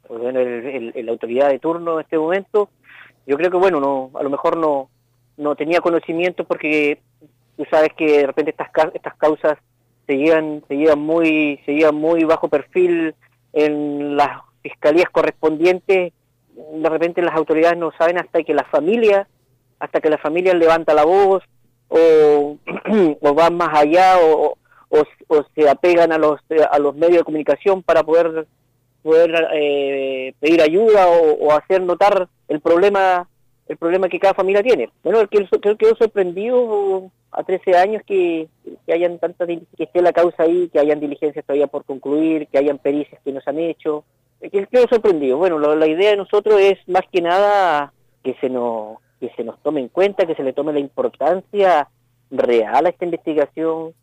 bueno, la autoridad de turno en este momento. Yo creo que, bueno, no, a lo mejor no tenía conocimiento porque tú sabes que de repente estas causas se llevan muy bajo perfil en las fiscalías correspondientes. De repente las autoridades no saben hasta que la familia levanta la voz o, o van más allá o se apegan a los medios de comunicación para poder pedir ayuda o hacer notar el problema que cada familia tiene. Bueno, creo que quedó sorprendido a 13 años que hayan que esté la causa ahí, que hayan diligencias todavía por concluir, que hayan pericias que nos han hecho. Quedó sorprendido. Bueno, la idea de nosotros es más que nada que se nos tome en cuenta, que se le tome la importancia real a esta investigación,